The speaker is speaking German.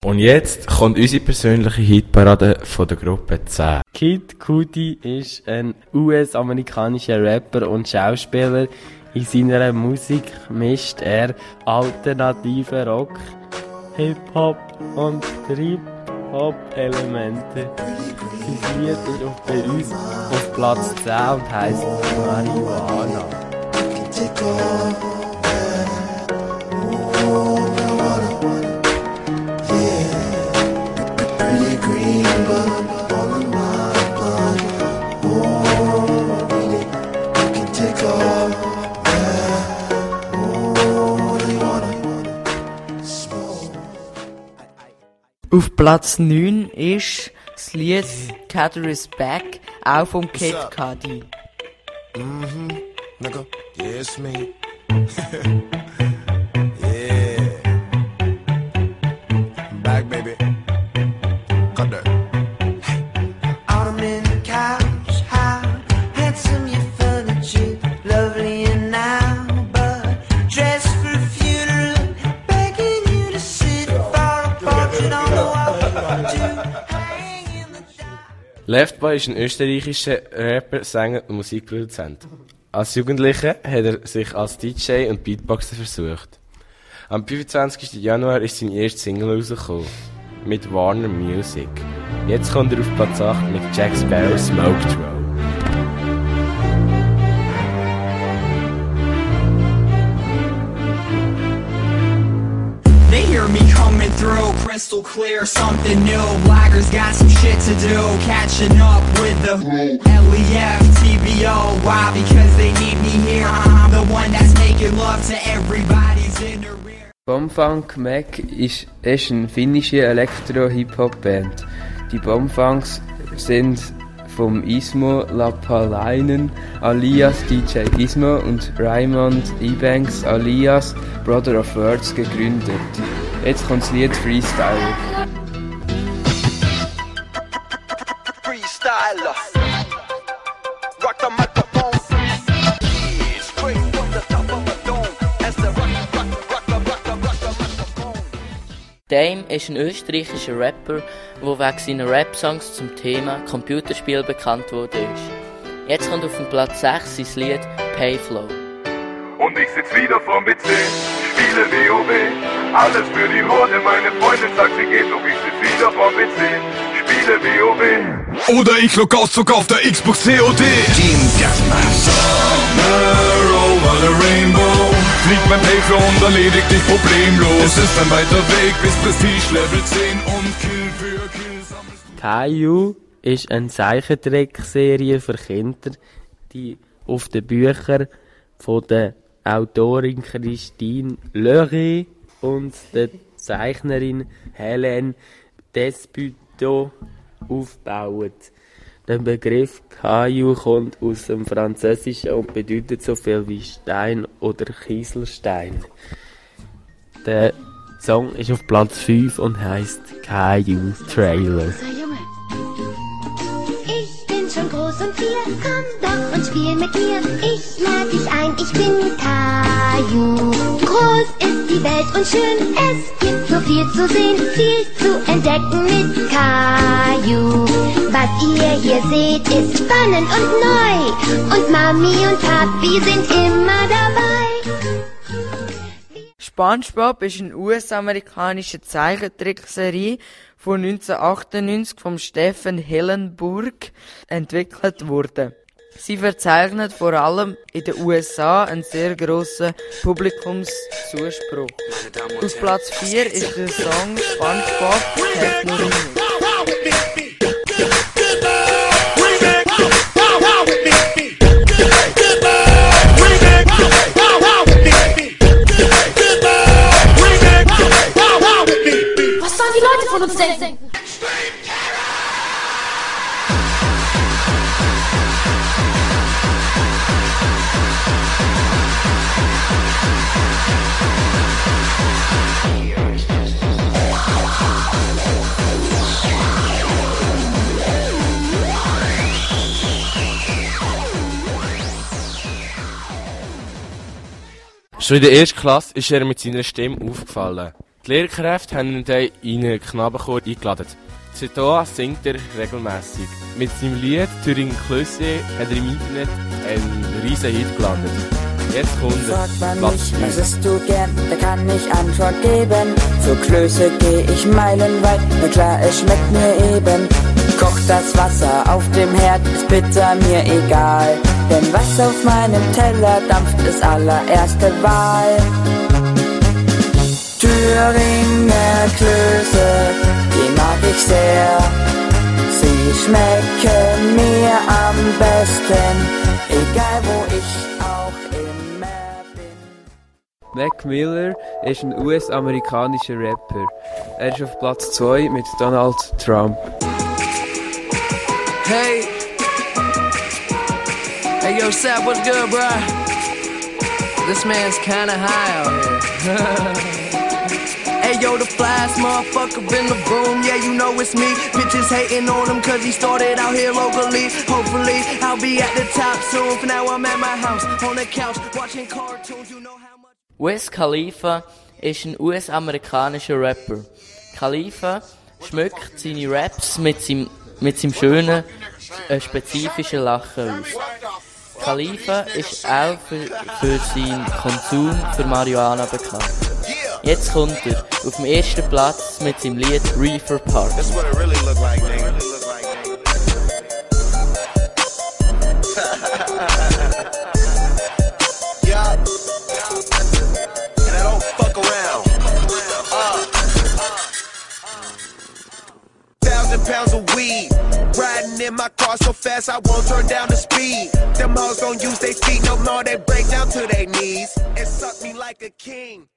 Und jetzt kommt unsere persönliche Hitparade von der Gruppe 10. Kid Cudi ist ein US-amerikanischer Rapper und Schauspieler. In seiner Musik mischt er alternative Rock, Hip-Hop und Trip-Hop-Elemente. Sein Lied ist bei uns auf Platz 10 und heisst Marihuana. Auf Platz 9 ist das Lied Cather is Back, auch vom Kid Cudi. Nigga, yeah, it's me. Yeah. I'm back, baby. Cut that. Autumn couch, how handsome your furniture, lovely and now, but dressed for a funeral, begging you to sit for a portrait on the wall, to hang in the dark. Leftboy ist ein österreichischer Rapper, Sänger und Musikproduzent. Als Jugendlicher hat er sich als DJ und Beatboxer versucht. Am 25. Januar ist seine erste Single rausgekommen. Mit Warner Music. Jetzt kommt er auf Platz 8 mit Jack Sparrow Smoke Throw. They hear me coming through, crystal clear, something new. Blaggers got some shit to do, catching up with the LEF, TBO. Why? Because they need me here. I'm the one that's making love to everybody's in the rear. Bombfunk Mac ist eine finnische Elektro-Hip-Hop-Band. Die Bombfunks sind vom Ismo Lapalainen alias DJ Ismo und Raymond Ebanks alias Brother of Words gegründet. Jetzt kommt das Lied Freestyle. Freestyler. Rock the microphone. Yeah, straight from the top of the dome. As the rock the microphone. Dame ist ein österreichischer Rapper, der wegen seiner Rap-Songs zum Thema Computerspiel bekannt wurde. Jetzt kommt auf den Platz 6 sein Lied Payflow. Und ich sitz wieder vorm PC, spiele WoW, alles für die Horde, meine Freundin sagt, sie geht, doch ich sitz wieder vorm PC, spiele WoW. Oder ich log aus, zog auf der Xbox COD. Team Deathmatch. Summer over the Rainbow. Flieg beim Payflow und erledigt dich problemlos. Es ist ein weiter Weg bis Prestige Level 10 und Kill für Kill sammelst. Caillou ist eine Zeichentrickserie für Kinder, die auf den Büchern von der Autorin Christine Leray und der Zeichnerin Hélène Desputaux aufbaut. Der Begriff Caillou kommt aus dem Französischen und bedeutet so viel wie Stein oder Kieselstein. Der Song ist auf Platz 5 und heisst Caillou Trailer. Ich bin schon groß und viel, komm doch und spiel mit mir. Ich lade dich ein, ich bin Caillou. Groß ist die Welt und schön, es gibt so viel zu sehen, viel zu entdecken mit Caillou. Was ihr hier seht, ist spannend und neu. Und Mami und Papi sind immer dabei. SpongeBob ist eine US-amerikanische Zeichentrickserie von 1998 von Stephen Hillenburg entwickelt worden. Sie verzeichnet vor allem in den USA einen sehr grossen Publikumszuspruch. Auf Platz 4 ist der Song SpongeBob Techno Remix. Was sollen die Leute von uns denken? Schon in der ersten Klasse ist er mit seiner Stimme aufgefallen. Die Lehrkräfte haben ihn dann in einen Knabenchor eingeladen. Zetoa singt er regelmässig. Mit seinem Lied «Turing Klösse» hat er im Internet einen riesen Hit gelandet. Jetzt kommt er. Fragt man mich, was isst du gern, da kann ich Antwort geben. Zur Klöße geh ich meilenweit, na klar, es schmeckt mir eben. Kocht das Wasser auf dem Herd, ist bitter mir egal. Denn was auf meinem Teller dampft, ist allererste Wahl. Thüringer Klöße, die mag ich sehr. Sie schmecken mir am besten, egal wo ich auch immer bin. Mac Miller ist ein US-amerikanischer Rapper. Er ist auf Platz 2 mit Donald Trump. Hey, hey yo, Sap, what's good, bro? This man's kinda high out here. Hey yo, the flyest motherfucker in the room, yeah, you know it's me. Bitches hating on him cause he started out here locally. Hopefully, I'll be at the top soon. For now, I'm at my house, on the couch, watching cartoons, you know how much... Wiz Khalifa ist ein US-amerikanischer Rapper. Khalifa schmückt seine Raps mit seinem schönen, spezifischen Lachen aus. Khalifa ist auch für seinen Konsum für Marihuana bekannt. Jetzt kommt er auf dem ersten Platz mit seinem Lied Reefer Park. Pounds of weed, riding in my car so fast I won't turn down the speed. Them hoes don't use their feet no more, they break down to their knees and suck me like a king.